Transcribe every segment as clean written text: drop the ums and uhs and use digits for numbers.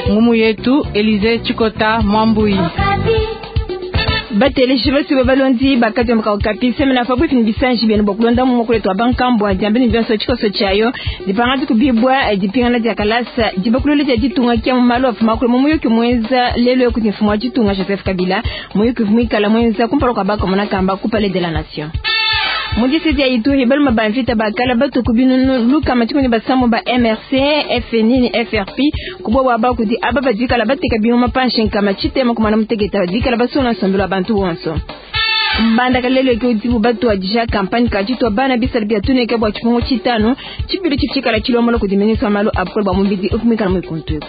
ngumu yetu Elize Chikota Mwambui. Batele shivasi babalondi bakati mka kapi semena fabu fini bisanji bien bokulonda mu kule to bankambo ajambe ni byanso chiko so chayo dipangati kubibwa dipingana dia kalasa dibakulole dia ditunga kia malo afuma kule muyo kimweza lelo yokutifumwa ditunga Joseph Kabila muyo kivumika la mwenza kumparo kabako mona kamba kupale de la nation. Mujisi dia itu hebal mabanfita bakala batu kubinu luka matiko ni basamu ba MRC FNI ni FRP kubwa waba kudi ababa dika la batika binu mapanshin kama chite makumana mtegeta dika la basuna sombelo abantu wonso mbanda kalelo ekiutibu batu ajisha kampani kajitwa bana bisa bia tune kebwa chifungo chitano chibiri chichika la chilomolo kudimenisa malo apkolba mumbidi ufumika mwikuntuko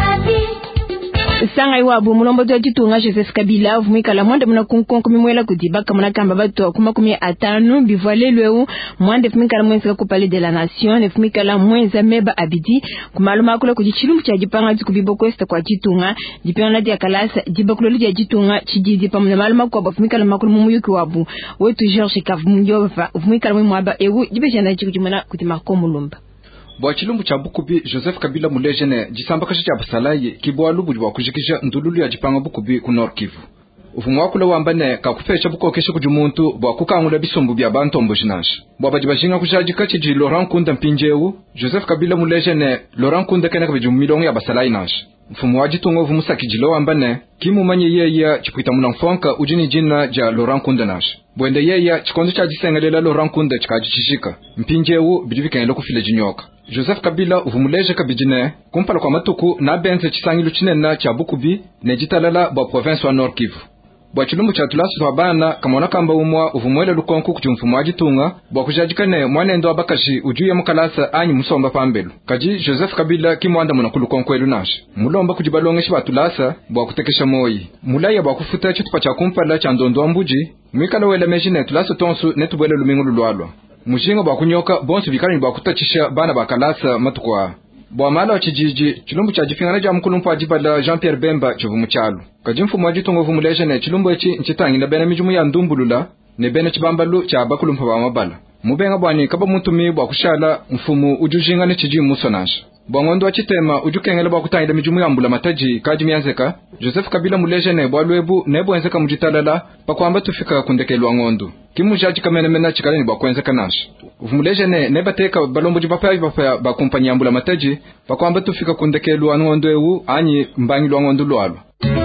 sanga iwabu mulombo to jitunga Joseph Kabila vumika la mwande muna kunkonko mimwela kudibaka muna kamba batu kuma kumia atanu bivoile lweu mwande fumika la mwenza kupale de la nation fumika la mwenza meba abidi kumaluma kula kujichilumbu cha jipanga dikubiboko esta kwa jitunga jipanga dia kalasa dibakuloli dia jitunga chijidi pamuna maluma kwa fumika la makulu mumuyuki wabu wetu George Kavumyova vumika la mwaba ewu jibejana chikujimana kutimako mulumba bwa chilumbu cha Bukubi Joseph Kabila mulejene jisambakasha cha basalaye kibwa lubu bwa kujikisha ndululu ya jipanga Bukubi ku Nord Kivu ufumu wakula wambane kakufesha bukokesha kujumuntu bwa kukangula bisumbu bya bantombo jinash bwa bajibashinga kushajika chiji Laurent Kunda mpinjewu Joseph Kabila mulejene Laurent Kunda kena kabijumilongo ya basalaye nash ufumu wajitunga ufumu sakijilo wambane kimu manye yeya chipwita munamfonka ujini jina ja Laurent Kunda nash bwende yeya chikondo cha jisengelela Laurent Kunda chikajishishika mpinjewu bidivikanyelo kufile jinyoka Joseph Kabila uvumuleje kabijine kumpala kwa matuku na benze chisangilu chinena cha Bukubi ne jitalala bwa province wa Nord Kivu. Bwa chilumbu cha tulasu twa bana kamona kamba umwa uvumwele lukonku kuchumfumu wajitunga bwa kujajikane mwanendo abakashi ujuye mukalasa anyi musomba pambelu. Kaji Joseph Kabila kimwanda muna kulukonku elu nashi. Mulomba kujibalongeshi batulasa bwa kutekesha moi. Mulaya bwa kufuta chitupa cha kumpala cha ndondo ambuji mwikala wele mejine tulasu tonsu netubwele lumingu lulualwa. Mushinga bwa kunyoka bonsu bikali bwa kutachisha bana bakalasa matukwa bwa mala wa chijiji chilumbu cha jifingana ja mkulumpu ajibala Jean-Pierre Bemba chovu mchalo kajimfu mwajitongo vumuleje ne chilumbu echi nchitangi na bena mijumu ya ndumbulula ne bena chibambalu cha bakulumpu ba mabala mubenga bwani kaba mutumi bwa kushala mfumu ujujinga ne chiji musonasha bwa ngondo wa chitema ujukengele bwa kutangila mijumu ya mbula mataji kaji mianzeka Joseph Kabila muleje ne bwa lwebu ne bwa enzeka mujitalala pa kwamba tufika kundekelwa ngondo kimu jaji kamene mena chikaleni bwa kwenzeka nashi uvumuleje ne bateka balombo jibapaya ba kompanya ya mbula mataji pa kwamba tufika kundekelwa ngondo ewu anyi mbangilwa ngondo lwalo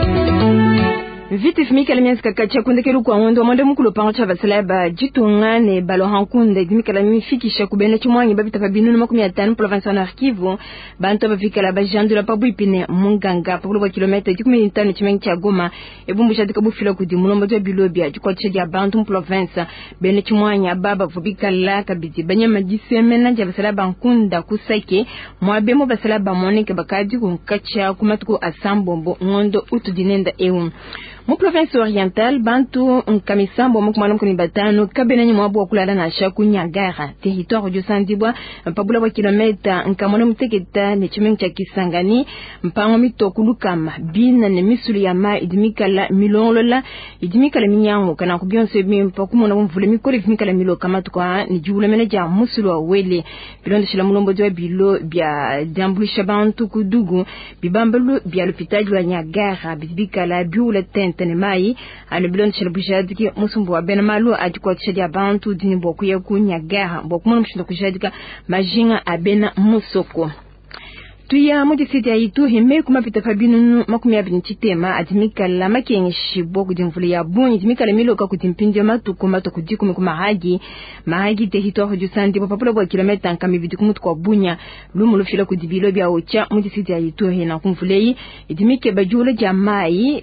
Vite fumika la mienzi kakacha kundekelu kwa ngondo mwande mukulu pango cha basalaba jitunga ne balo hankunde dimika la mifikisha kubene chumwangi babita babinu na 15 province na Kivu bantu bafika la bajandu la pabu ipine munganga pakulu kwa kilometre 15 chimengi cha Goma ebumbu shatika bufila kudi mulombo to bilobia jikwa tshedi bantu province bene chumwangi ababa fubika la kabiti banyama disemena ja basalaba nkunda kusake mwabemo basalaba monike bakadi kunkacha kumatuko asambombo ngondo utudinenda ewu mu province orientale bantu nkamisambo mukumana mkuni batano kabenani mwabu wakulala na shaku Nyagara territoire du Sandibwa mpabula wa kilometa nkamona mteketa ne chimengi cha Kisangani mpango mitokulukama bina ne misuli ya ma idimikala milonlola idimikala minyango kana kubionse mpakumona mvule mikole idimikala milo kama tukwa ni jula meneja musuli wa wele bilondo shila mulombo jwa bilo bia dambulisha bantu kudugu bibambalu bia lupitaji wa Nyagara bidibikala biula tente ne mai anabilon chelbujadiki musumbu wa benamalu ajikwa tshedi abantu dini boku ya Nyagara boku mwana mshindo kujadika majinga abena musoko tuya mujisiti ya itu hime kumapita fabinu makumi ya binchitema adimika la makengi shibo kudimvuli ya bunyi adimika la miloka kudimpindia matuku matuku dikume mahagi territoire du Sandi popapula kwa kilometa nkami bidikumutu kwa bunya lumulu fila kudibilo bia ocha mujisiti ya itu hina kumvulei adimike bajula jamai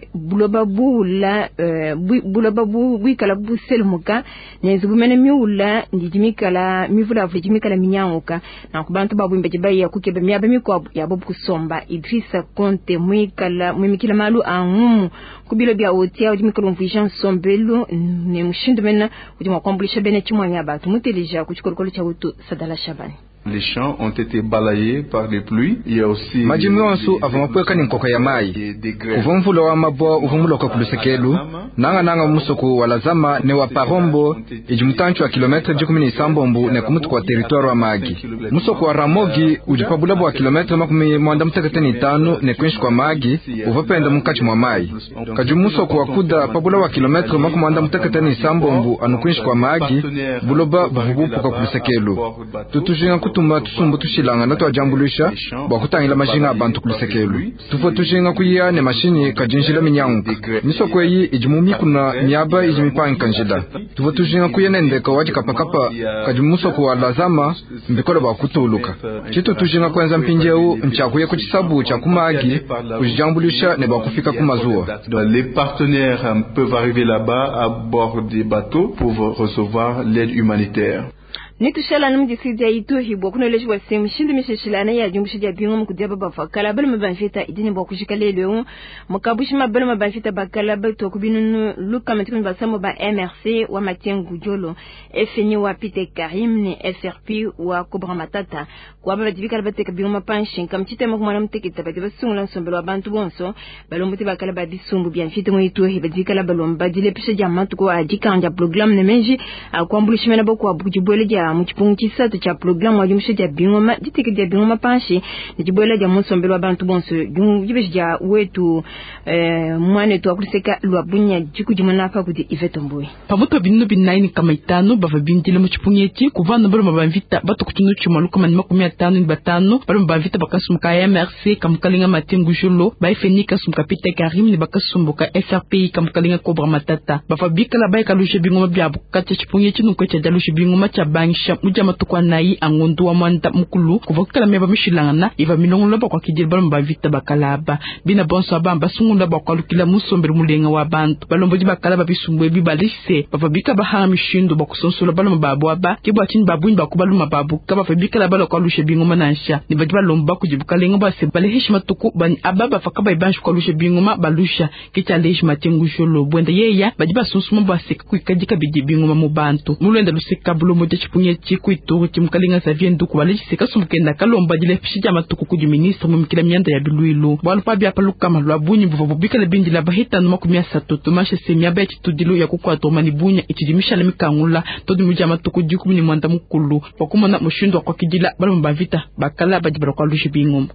bulobabu wikala buselumuka nenzibumene miula ndidimika la mivula vijimika la minyanguka na kubantu babu imbejibai ya kukebe miabe mikwabu ya bobu kusomba Idrissa Konte mwimikila malu angumu kubilo bia otia ujimikala mvujan sombelu ne mshindu mena ujima kwambulisha bene chimwanya batu mutelija kuchikorokolo cha utu Sadala Shabani Les champs ont été balayés par les pluies. Il y a aussi majimi wansu avamakweka ni nkoko ya mai uvumvula wa mabwa uvumuloka kulusekelu nanga musoko wa lazama ne wa parombo ijimutanchu wa kilometre 17 ne kumutu kwa territoire wa magi musoko wa ramogi ujipabulabo wa kilometre 15 ne kwenshi kwa magi uvapenda mkachi mwa mai kajumusoko wa kuda pabula wa kilometre 17 anu kwenshi kwa magi buloba buvubupu kwa kulusekelu tutujinga kutuma tusumbu tushilanga na tuajambulisha bakutangila majinga abantu kulusekelu tufo tujinga kuya ne mashini kajinjila minyangu nisoko yi ijimumi kuna nyaba ijimipanga kanjila tufo tujinga kuya nendeka waji kapakapa kajumusoko wa lazama mbikola bakutuluka chitu tujinga kwenza mpinjeu nchakuye kuchisabu cha kumagi kujambulisha ne bakufika kumazua. Les partenaires peuvent arriver là-bas à bord des bateaux pour recevoir l'aide humanitaire. Nitushala numjisidi ya Ituri kuna leji wa semu shindu mishishilana ya jumbushidi ya bingo mkudiaba bafakala bala mabanfita idini mwakushika leo mkabushima bala mabanfita bakala bato kubinu luka matikuni basamo ba MRC wa Matiengu Jolo FNI wa Pite Karim ni FRP wa Cobra Matata kwa baba divika bateka bingo mapanshi kamchite mkumana mtekita badiba sungula nsombelo wa bantu bonso balombuti bakala badisumbu bianfite mu Ituri badivika la balomba dile pisha jamantu kwa ajikanja program nemenji akwambulishimena boku wa bukujibwele muchipungu chisatu cha programu wa jumshe ja bingoma ditike ja bingoma panshi nijibwela ja musombelo wa bantu bonso jibeshi ja wetu mwane tu akuliseka luabunya jiku jimanaka kuti Ivetomboy pamoto binu binaini kama itano bava bindile muchipungu yeti kuvana balo mabavita bato kuchunu chumaluka manima 15 ni batano balo mabavita bakasumuka MRC kamukalinga Matiengu Jolo ba FNI kasumuka Pite Karim ni bakasumuka FRP kamukalinga Cobra Matata bava bikala ba kalushe bingoma byabu kacha chipungu yeti nukwecha jalushe bingoma cha bangisha mujama tukwa nayi angondu wa mwanda mukulu kuvokala meba mishilangana iva milongo kwa kijili balo mbavita bakalaba bina bonso abamba sungunda bakwalukila musombero mulenga wa bantu balomboji bakalaba bisumbwe bibalise bavabika bahanga mishindo bakusonsola balo mababu aba kibwa chini babuni bakubalu mababu kaba fabika la balo kwalushe bingoma nansha nibajiba lomba kujibuka lengo base bale heshima tuku bani ababa fakaba ibanshu kwalushe bingoma balusha kicha leshi Matiengu Jolo bwenda yeya bajiba sunsuma base kuikajika bidi bingoma mu bantu mulenda luseka bulo moja chipunye chiku Ituri chimukalinga Xavier Nduku wale chiseka sumukenda kalomba dile fishija matuku kuji ministre mumikila mianda ya biluilu walu pabi apaluka malwabunyi buvabubika le bindi la bahita numa kumia satoto mashe semia ba chitudilu ya kukwa tomani bunya ichijimisha le mikangula todo mujia matuku jiku mini mwanda mukulu wakumona mushindo kwa kijila bala mbavita bakala bajibara kwa lushi bingum.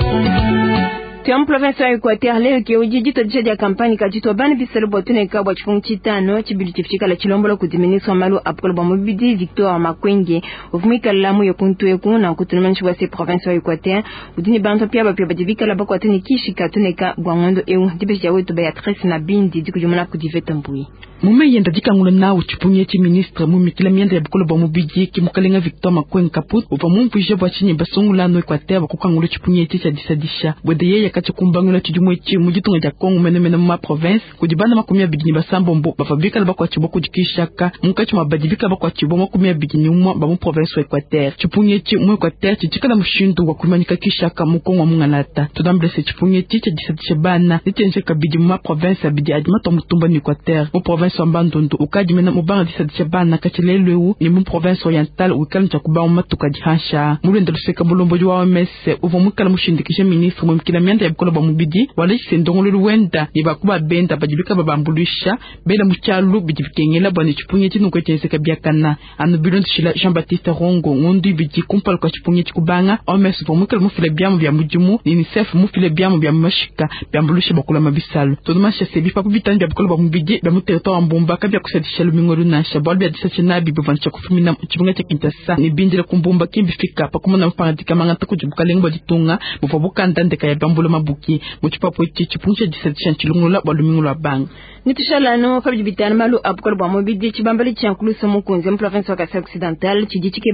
Tiamu province ya Equateur leo ke ujijito dijadi ya kampani kajito bani biselo botune kabwa chifungu chitano chibidu chifika la chilombola kudiministwa malu apkolo bamubidi Victor Makwenge uvumika lamu yokuntu yeku na kutunumanchi wase province ya Equateur udini banto pia bapia badivika la bako atuni kishika tuneka bwangondo eu dibeshi ya wetu Beatrice na bindi diku jumuna Ivetomboy mume yenda dikangula nawo chipunye chi ministre mumikila mianda ya bukolo bamubidi kimukalinga Victor Makwenge kaput uva mumpuje bwa chinye basungula no Equateur bakukangula chipunye chi cha disadisha bwede yeye kachukumbangula chijumwe chi mujitunga ja Kongo menemena mu province kujibana makumia bigini basambombo bafabika la bakwa chibo kujikishaka mukachi mabadibika bakwa chibo makumia bigini umwa ba mu province wa Equateur chipunye chi mu Equateur chichikala mushindu wa kumanyika kishaka mu Kongo mungalata tudamblese chipunye chi cha disadisha bana nitenje kabidi mu province abidi adima to mutumba ni Equateur mu province wa Mbandundu ukajimena mu banga disadisha bana kacheleleu ni mu province oriental ukala chakuba matuka jihansha mulenda luseka bulomboji wa OMS uvomukala mushindikisha ministre mumikila mianda ya bukolo bamubidi wale sendongolo luwenda ibakuba benda bajibika babambulisha bela muchalu bijivikengela bwane chipunye chinu kwecheseka biakana anu bilonzi shila Jean-Baptiste Rongo ngondi biji kumpala kwa chipunye chikubanga OMS vomukala mufile byamu bya mujimu UNICEF mufile byamu bya mashika byambulisha bakula mabisalo tonumasha sebipa kubitani bya bukolo bamubidi bya muteto ambumba kabya kusadisha lumingolu na shabal bya disachina bibuvancha kufumina chibunga cha Kinshasa ni bindira kumbumba kimbifika pakumona mparadika mangata kujibuka lengo bajitunga bufabuka ndandeka ya bambula mabuki muchipapo chipunche disadisha chilungula balumingula bang nitushala no kabijibitana malu apkolo bamubidi chibambali chankuluso mukunze mu province wa Kasai Occidental chijichike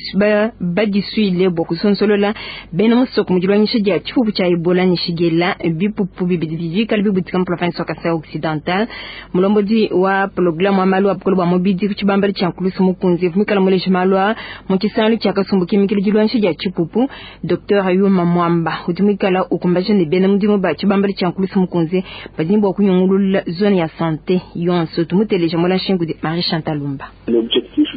badisuile bokusonsolola bena musoko mujirwanyisha ja chifubu cha Ebola nishigela bipupu bibidi kalbi butika mu province wa Kasai Occidental mulombodi wa program wa malu apkolo bamubidi kuchibambali chankuluso mukunze vumikala muleje malwa muchisali chakasumbuki mikili jirwanyisha ja chipupu Dr. Ayuma Mwamba utumikala ukumbaje ne bena mudimo ba chibambali chankuluso mukunze badimbo okunyungulula zone ya santé yonso tumuteleje mola shingu de Marie Chantal Lumba. L'objectif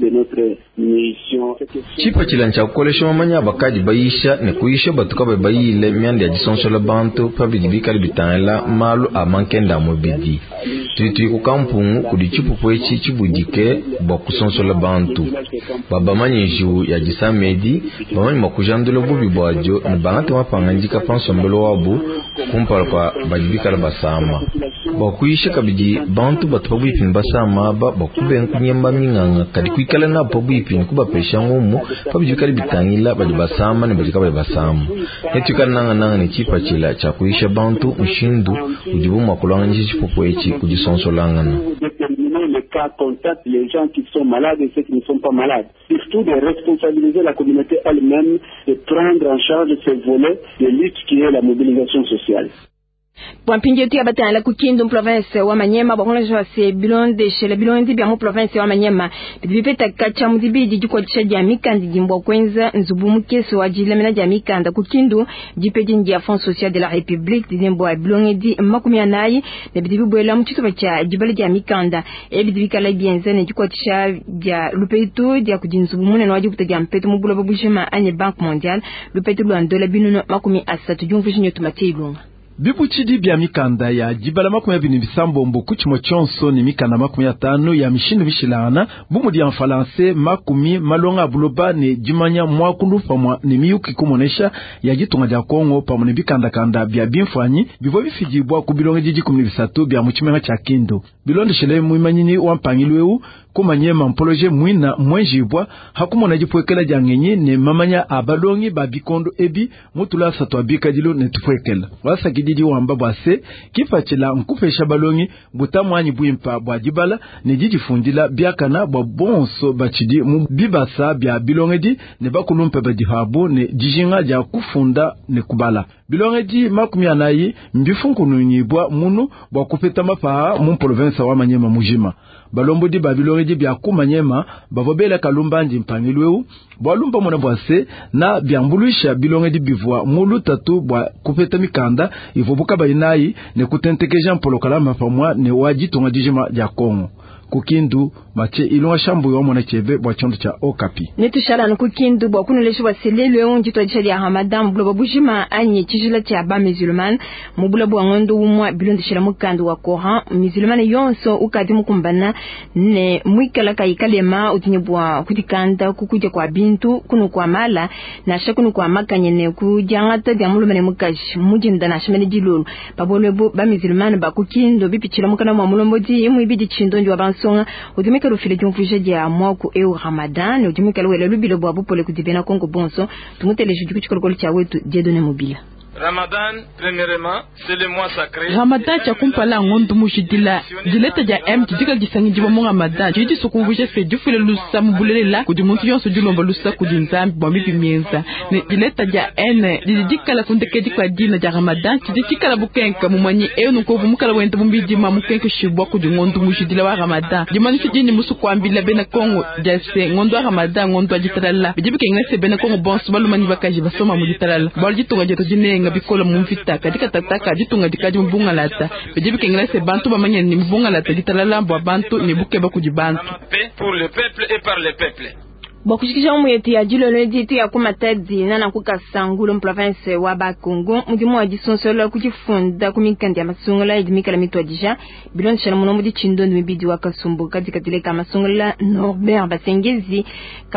de notre mission. Chipa chilancha kukolesha mamanya bakaji bayisha ne kuisha batuka bayile myande ya jisonsola bantu pabidibika libitangela malu amankenda mobidi. Tuitui kukampungu kudichipu kwechi chibudike bakusonsola bantu. Baba manyeju ya jisamedi, bamanyi makujandula bubi bwajo ni bangate mapanganjika pansombelo wabu kumpala kwa badibika la basama. Bakuisha kabidi bantu batupabu ipini basama bakube nkunyemba minganga kadi kuikala na pabu ipini kuba pesha ngumu pabidibika libitangila badi basama ne badika badi basama. Netukana nanga ni chipa chila cha kuisha bantu mshindu ujibu makulanga njichi chipupwechi kujisonsolangana. Les cas contactent les gens qui sont malades et ceux qui ne sont pas malades. Surtout de responsabiliser la communauté elle-même et prendre en charge ce volet de lutte qui est la mobilisation sociale. Bwampingi yetu ya batala kukindu province wa Manyema bakola se bilonde shele bilondi bya mu province wa Manyema bipeta kacha mudibidi jiko cha mikandi jimbo kwenza nzubu mukeso wa jilemena ja mikanda kukindu jipeje ndia Fonds social de la République dimbo a bilongedi makumi anayi ne bidibi bwela mchito bacha jibale ja mikanda e bidibi kala bienzene jiko cha ja lupeito dia kujinzubu munene waji kutaja mpeto mubula babushema anye Banque mondiale lupeito lwandola binuno makumi asatu jumfushi nyoto matilunga. Bibuchidi bya mikanda ya jibala makumi abini bisambombo kuchimo chonso ni mikanda makumi atano ya mishindu bishilana bumudi ya mfalanse makumi malonga buloba ni jimanya mwakundu pamwa ni miyuki kumonesha ya jitunga ja Kongo pamwa ni bikanda kanda bya bimfanyi bivo bifijibwa kubilonge jiji kumini bisatu bya mchimenga cha kindu bilonde shele muimanyini wampangilweu kumanyema mpoloje mwina mwenjibwa hakumona jipwekela jangenyi ne mamanya abalongi babikondo ebi mutula satwa bikadilo ne tupwekela wasa kididi wamba bwase kifachila nkufesha balongi butamwanyi bwimpa bwa jibala ne jiji fundila byakana bwa bonso bachidi bibasa bya bilongedi ne bakulumpe badihabu ne jijinga ja kufunda ne kubala bilongedi makumi anayi mbifunkunu nyibwa munu bwa kupeta mapaha mu province wa Manyema mujima balombo di babilongedi bya kumanyema bavobela kalumbanji mpangilweu bwalumba mona bwase na byambuluisha bilongedi bivwa mulu tatu bwa kupeta mikanda ivobuka bayinayi ne kutentekeja mpolokala mapamwa ne wajitunga dijima ja Kongo kukindu mache ilonga shambu yo mona chebe bwa chondo cha Okapi netushala no kukindu bwa kunelesha baselele onji to chali ya Ramadan blo babushima anye chijila cha ba musulman mubula bwa ngondo umwa bilondo shira mukando wa Coran musulman yonso ukadi mukumbana ne mwikala kaikalema utinyebwa kutikanda kukuja kwa bintu kunu kwa mala na shakunu kwa makanye ne kujangata bya mulumane mukashi mujinda na shimene dilulu babolo ba musulman ba kukindu bipichira mukana mwa mulomboji imwibidi chindonji wa songa udumika rufile jumfuje dia mwaku Ramadan udumika lwele lubilo bwa bupole kudibena Kongo bonso tumuteleje jukuchikolo cha wetu Jedone Mobile. Ramadan, premièrement, c'est le mois sacré. Ramadan cha kumpala ngondu mujidila dileta ja jidika gisangi jibo mo Ramadan jidi sukumvuje fe jufile lusa mubulela kudimuntu yonso dilomba lusa kudinzambi bwa mipimenza ne dileta ja didika la kundeke kwa dina ja Ramadan jidika la bukenka mumanyi nuko bumukala wenda mumbiji mamukenke shibwa kudingondu mujidila wa Ramadan dimani fidini musu kwambila bena Kongo jase ngondo wa Ramadan ngondo ajitalala bijibike ngase bena Kongo bonso balumani bakaji basoma mujitalala baljitunga jeto jinenga bikola mumfita kadika tataka jitunga dikaji mbunga lata bijibike ngase bantu bamanya ni mbunga lata jitalala bwa bantu ni buke bakujibantu pour le peuple et par le peuple. Bokushikisha umuyeti ya jilo ledi tu ya kumatadi nana kukasangulo province wa Bakongo mudimu wa jisonsolo kujifunda kumikandi ya masungula idimikala mitwadisha bilon shana munomu di chindondo mibidi wa kasumbu katika tileka masungula Norbert Basengezi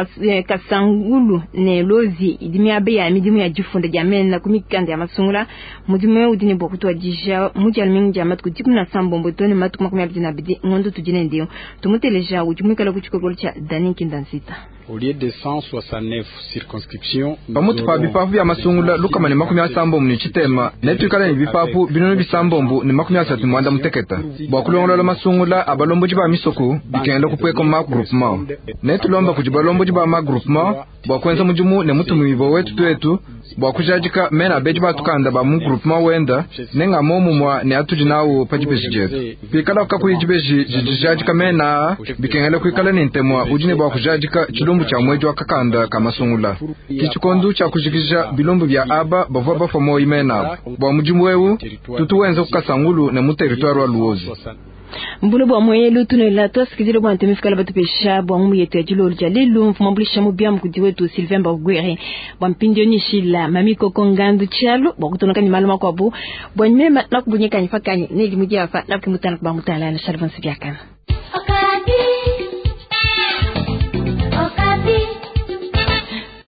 kasangulu ne lozi idimi abe ya midimu ya jifunda jamena kumikandi ya masungula mudimu udini bokutwadisha mudi almingi jamat kutiku na sambombo toni matu kumakumi abidi na bidi ngondo tujine ndio tumuteleja ujumikala kuchikogolo cha Dani Kindansita. Au lieu de 169 circonscriptions, bamutu pa bipafu bya masungula lukama ni makumi asambo muni chitema netukala ni bipafu binono bisambombu ni makumi asatu mwanda muteketa bwakulongolola masungula abalomboji ba misoko bikenda kupweka ma groupement netulomba kujibalomboji ba ma groupement bwakwenza mujumu ne mutu mwibo wetu twetu bwakujajika mena abeji batukanda ba mu groupement wenda nenga momu mwa ne atujinawo pajibeji jetu bikala kuyijibeji jijajika mena bikengela kuikala ni ntemwa ujine bwakujajika chilumbu cha mwejo wa kakanda kamasungula kichukondu cha kujikisha bilombo bya aba bavwa bafomo imena bwa mujimu wewu tutuwenze kukasangulu ne mu territoire wa Luozi Mbulu bwa mwelu tunela tosikizile bwa ntemifika labatu pesha bwa mu yetu ya jilo jalelu mfumambulisha mubia mkuti wetu Sylvain Bagwere bwa mpindio nishila mamiko kongandu chalo bwa kutonoka ni maluma kwa bu bwa nyema na kubunyeka nifakani neli mujia fa na kimutana kwa mutala na shalvansi vyakana.